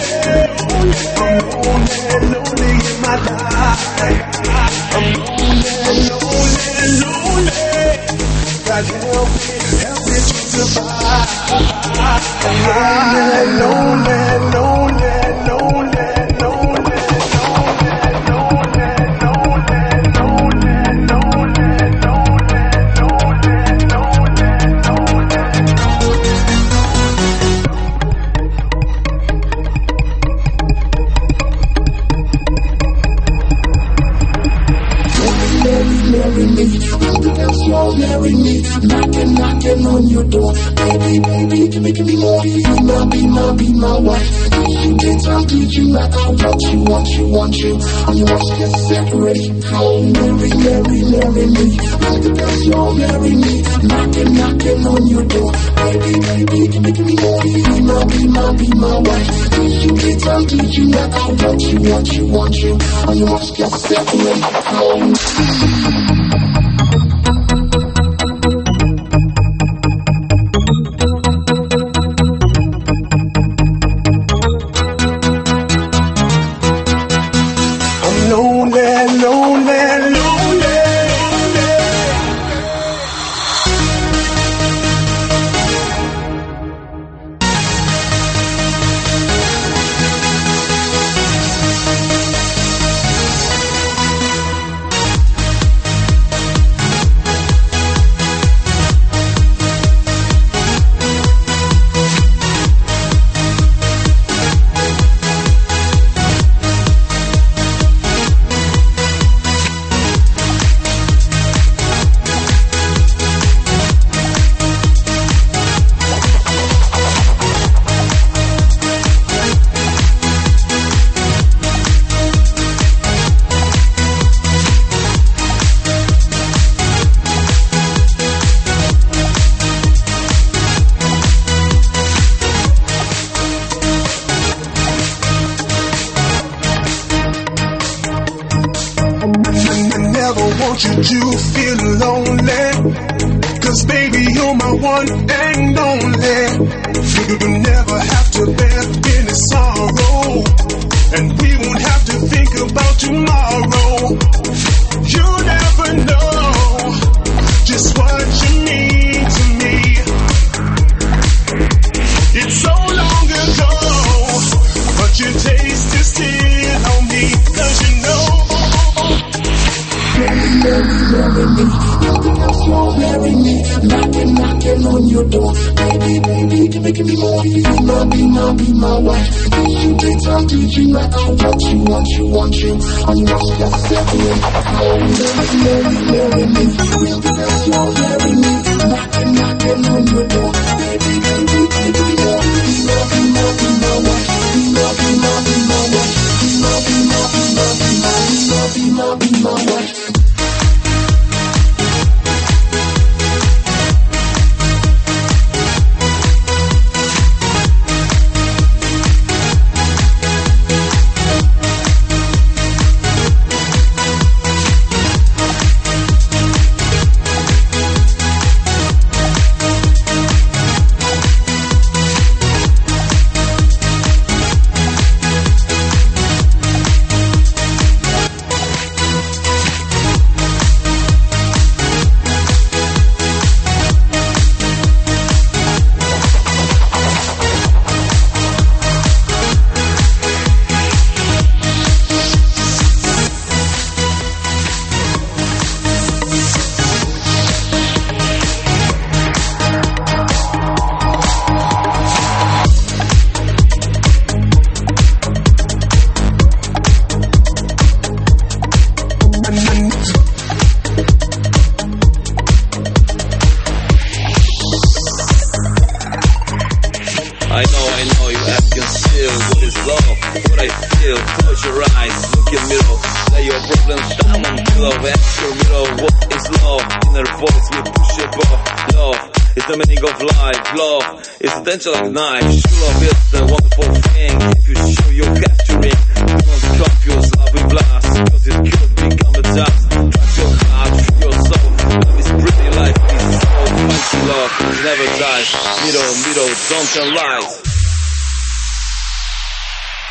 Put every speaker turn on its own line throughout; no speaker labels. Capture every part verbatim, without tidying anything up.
Like knife, true love is a wonderful thing. If you show you're capturing, don't confuse love with blast, cause it could become a dust. Trust your heart, free your soul. Love is pretty, life is so fancy. Love never dies. Middle, middle, don't tell lies.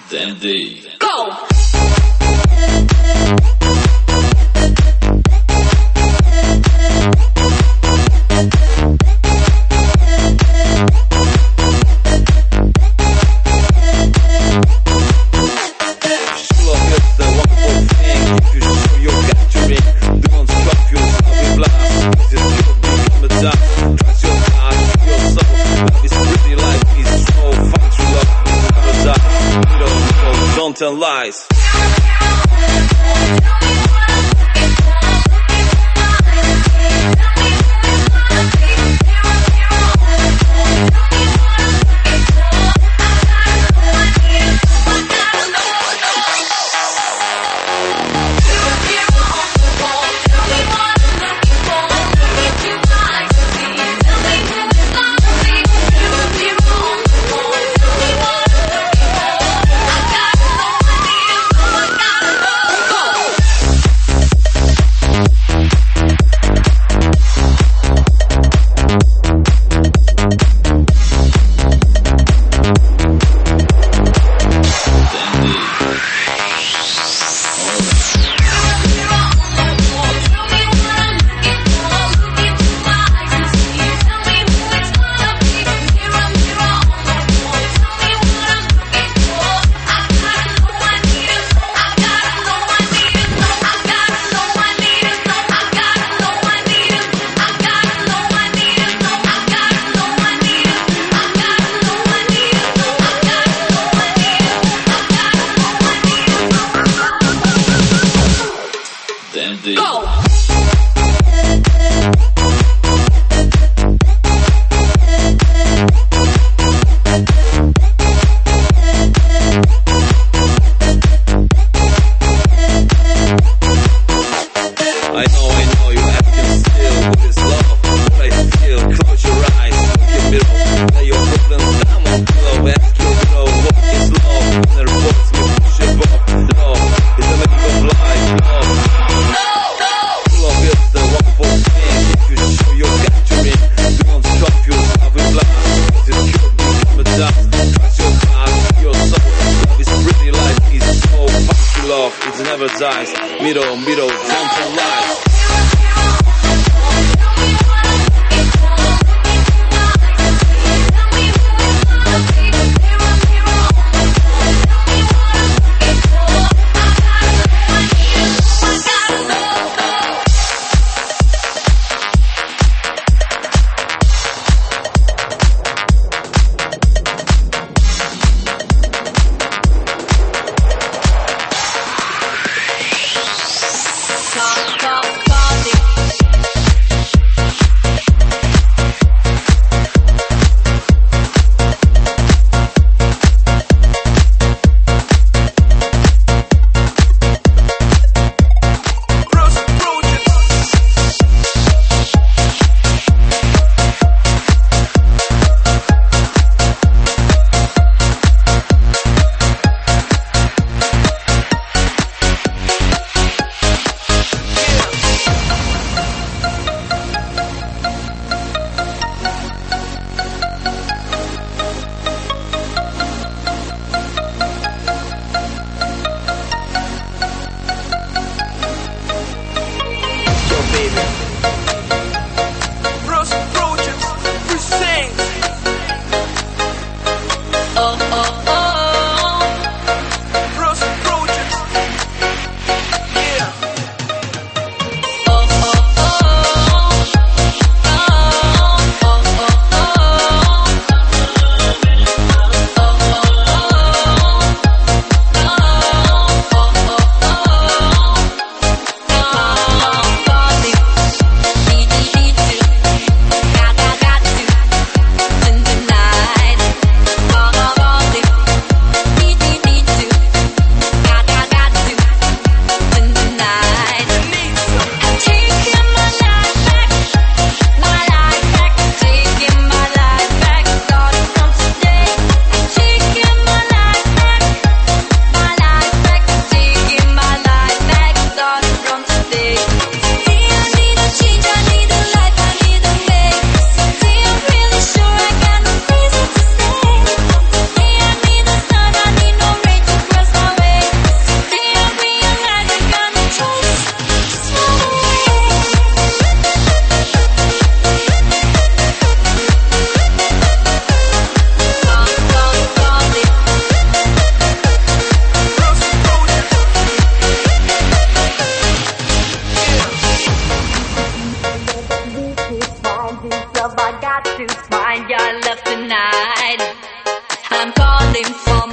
D D.
Go!
Tell lies. It never dies. Miro, miro, don't tell lies.
Talk, talk.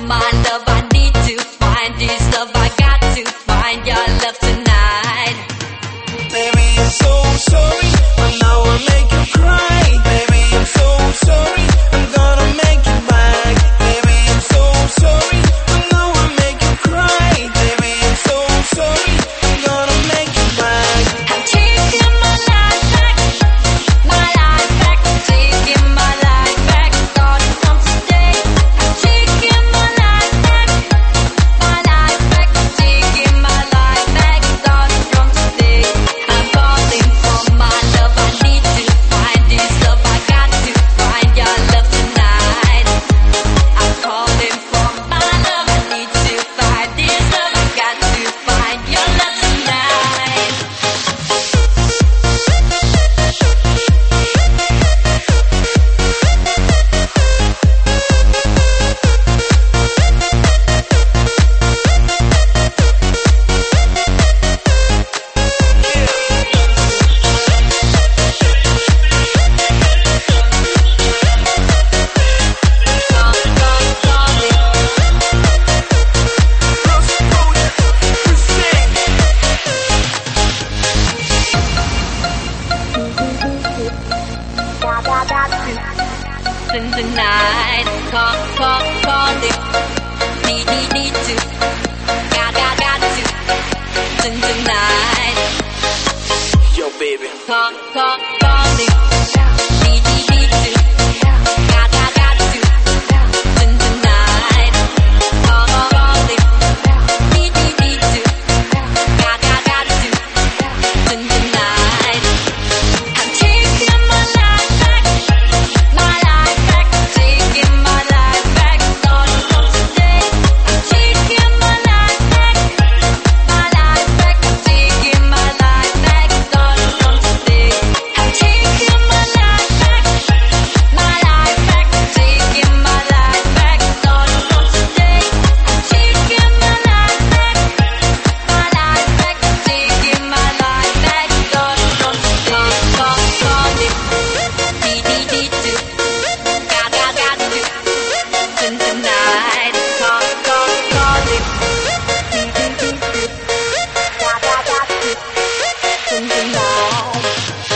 my love. I need to find this love. I got to find your love tonight.
Baby, I'm so sorry, but now I make you cry. Baby, I'm so sorry, I'm gonna make you back. Baby, I'm so sorry, but now I make you cry. Baby, I'm so sorry, I'm gonna make you back.
I'm taking my life back, my life back. I'm taking my life back, starting from today. I'm taking my life back, my life back. I'm taking my life back, starting from today. I'm falling for my love. I need to find this love. I got to find your love tonight. I'm calling for my love. I need to find this love. I got to find your love tonight. Tonight, call, call, call it. Need, need, need to. Got, got, got to. Tonight,
Yo, baby.
call, call, call it. Need, need, need to. Got, got, got to. Tonight, call, call it. Need, need, need to. Got, got, got to. Tonight, I'm taking my life back, my life back. I'm taking my life back, starting from today. I'm taking my life back, my life back. I'm taking my life back, starting from today. I'm taking my life back, my life back. I'm taking my life back, starting from today. I'm taking my life back, my life back. I'm taking my life back, starting from today. Call, call it. Need, need, need to. Got, got, got to. Tonight, call, call, call it. Need, need, need to. Got, got, got to. Tonight.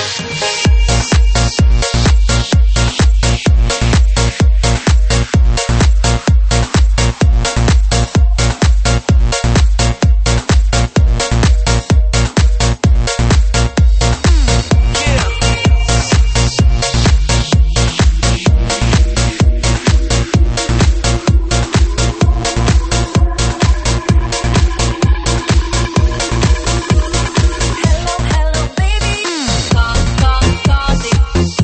Call, call, call it.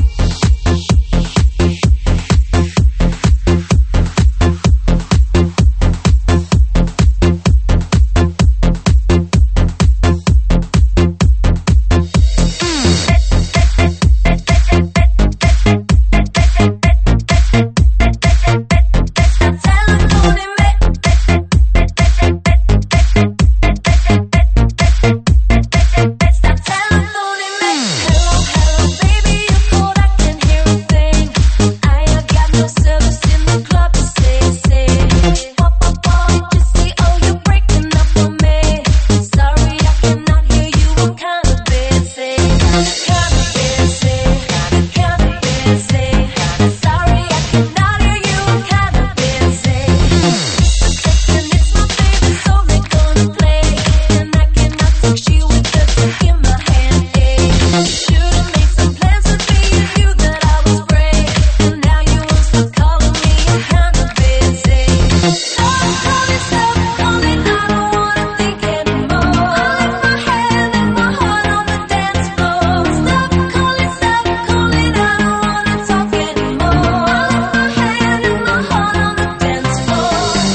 Stop telephoning me. Hello, hello, baby, you called, I can hear a thing. I ain't got no service in the club to say, say. What, what, what did you say? Oh, you're breaking up on me. Sorry, I cannot hear you. I'm kinda busy. Kinda busy. Kinda busy. Sorry, I cannot hear you. I'm kinda busy. And it's my favorite song they're gonna play. And I cannot text you with the dick in my hand, eh. Should've made some plans with me and knew that I was brave. And now you won't stop calling me, I'm kinda busy. Stop calling, stop calling, I don't wanna think anymore. I leave my hand and my heart on the dance floor. Stop calling, stop calling, I don't wanna talk anymore. I leave my hand and my heart on the dance floor.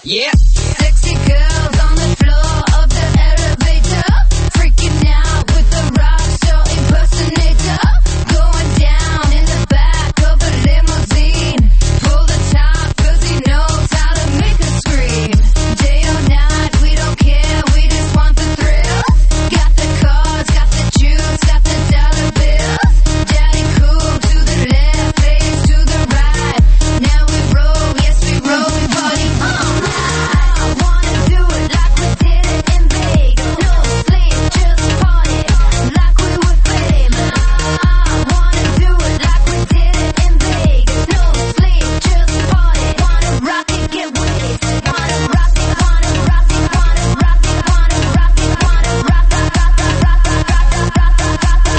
Yeah.
Sexy girls on the floor of the elevator, freaking out with the rock star impersonator. Going down in the back of a limousine. Pull the top 'cause he knows how to make us scream. Day or night, we don't care, we just want the thrill. Got the cars, got the juice, got the dollar bills. Daddy cool to the left, face to the right. Now we roll, yes we roll, we party all night. I wanna do it like we did it in Vegas. No sleep, just party like we were famous. I wanna do it like we did it in Vegas. No sleep, just party. Wanna rock it, get wasted. Wanna rock it, wanna rock it, wanna rock it, wanna rock it, wanna rock it, rock it, rock it, rock it, rock it, rock it,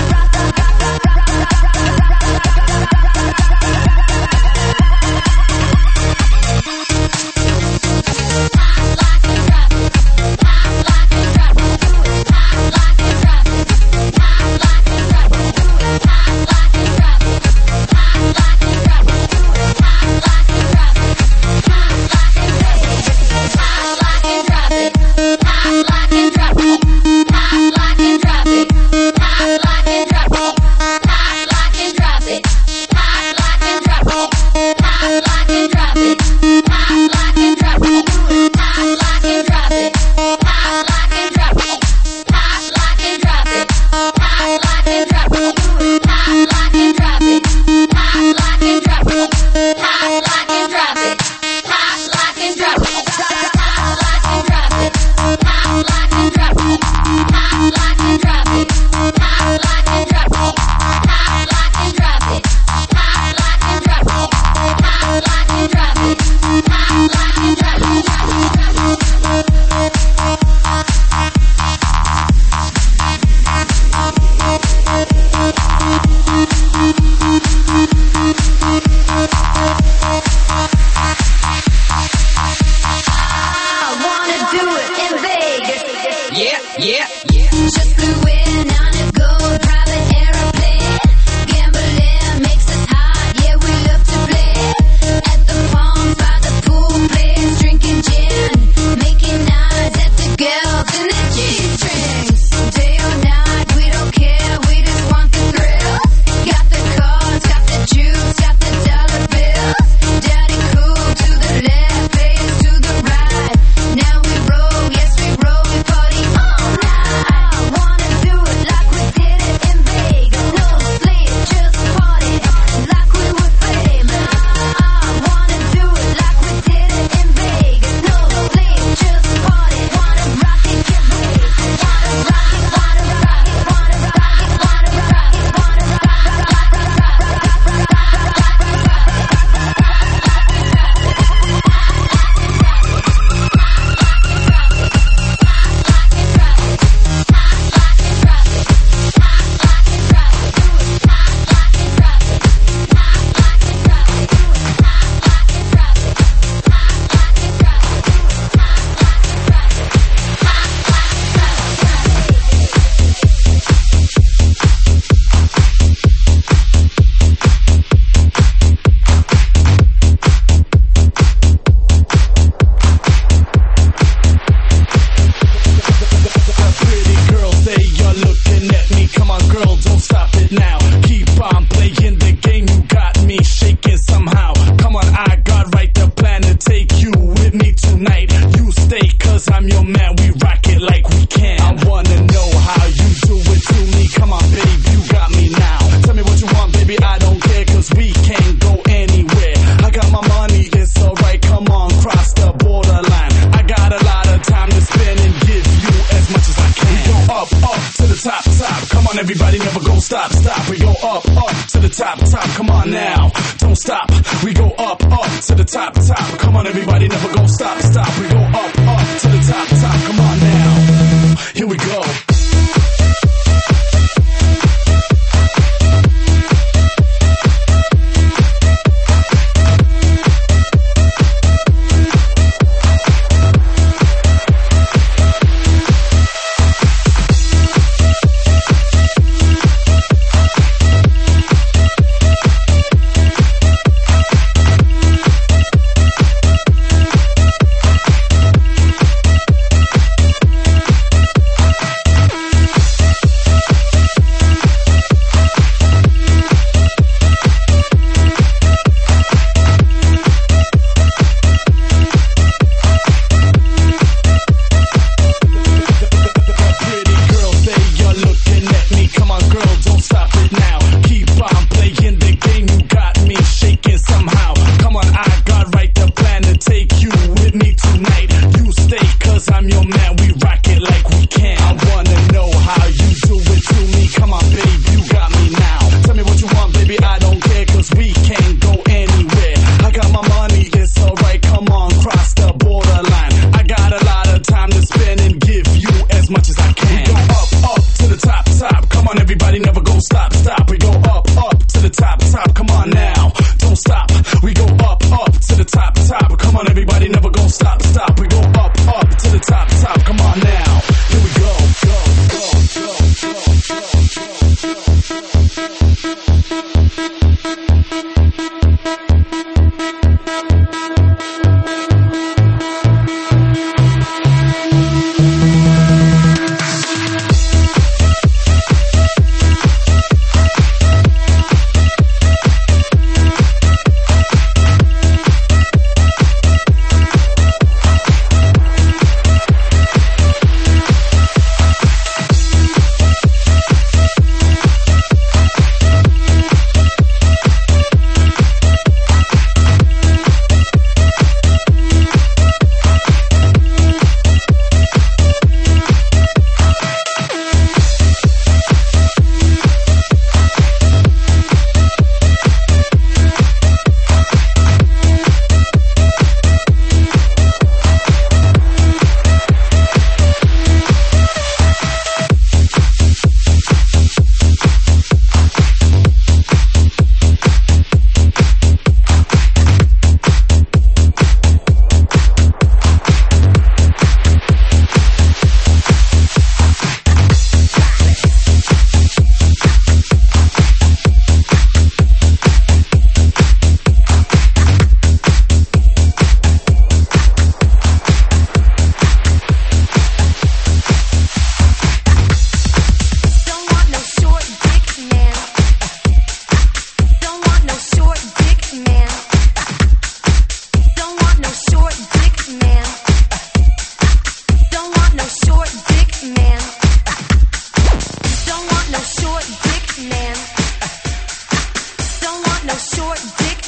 Everybody never go stop, stop. We go up, up to the top, top. Come on now, don't stop. We go up, up to the top, top. Come on, everybody never go stop, stop. We go up, up to the top, top. Come on now, here we go.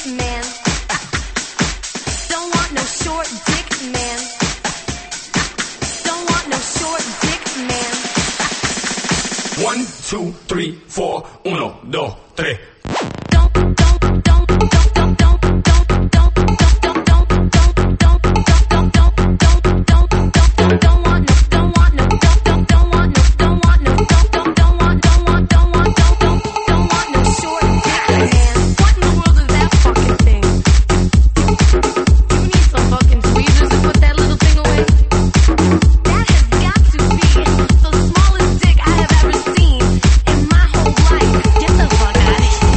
man. Don't want no short dick man. Don't want no short dick man.
One, two, three, four. Uno, dos, tres.
Don't don't don't don't don't don't don't don't don't don't don't don't don't don't don't want no don't want no don't don't want no don't want no don't don't want don't want don't want don't don't don't want no short dick man. What in the world is that fucking thing? You need some fucking tweezers to put that little thing away. That has got to be the smallest dick I have ever seen in my whole life. Get the fuck out of here.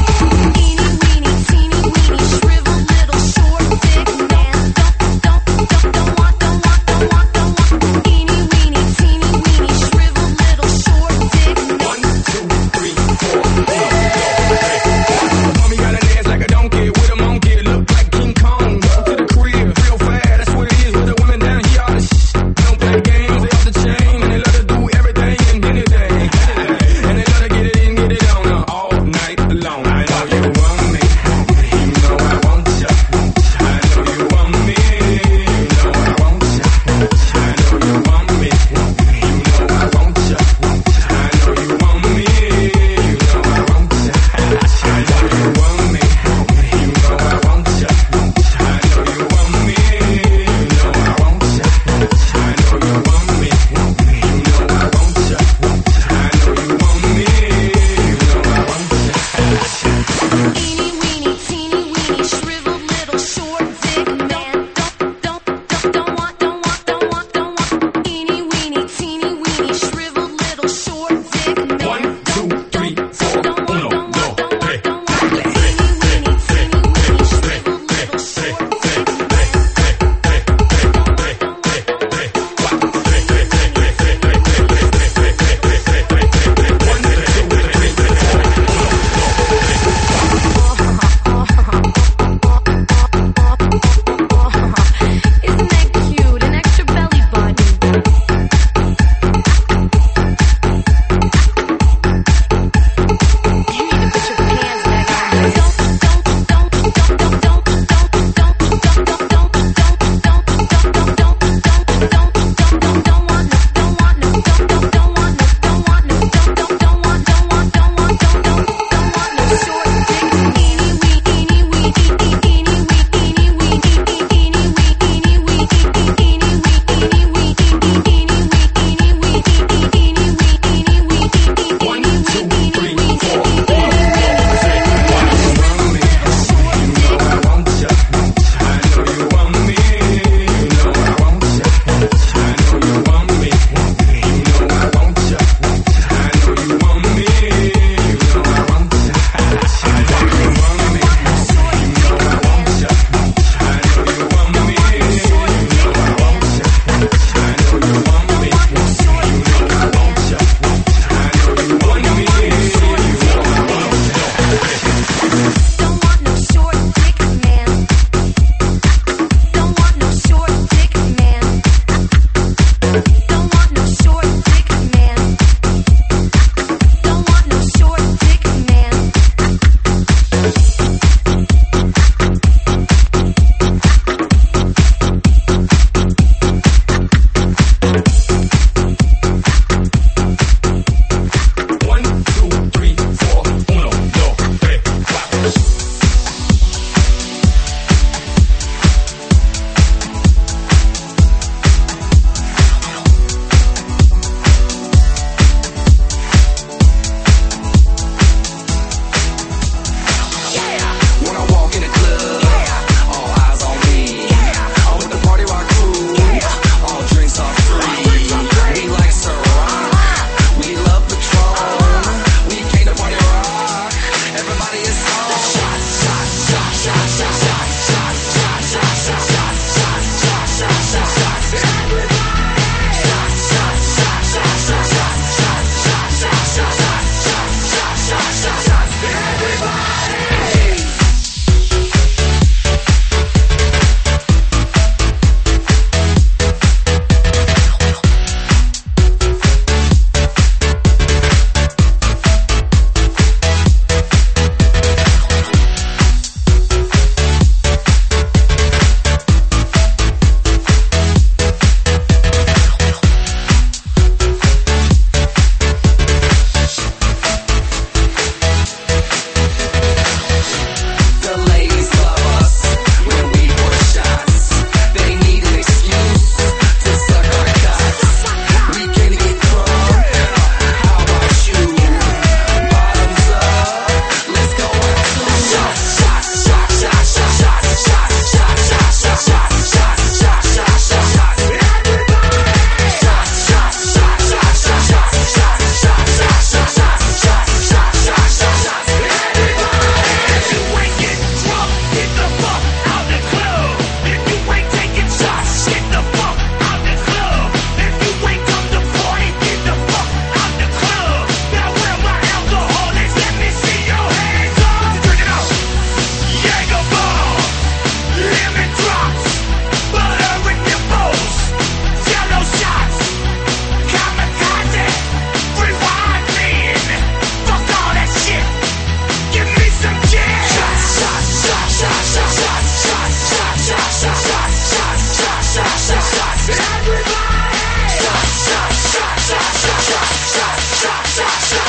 Shot, shot, shot, shot, shot, shot, shot, shot, shot, shot, shot, shot, shot, shot,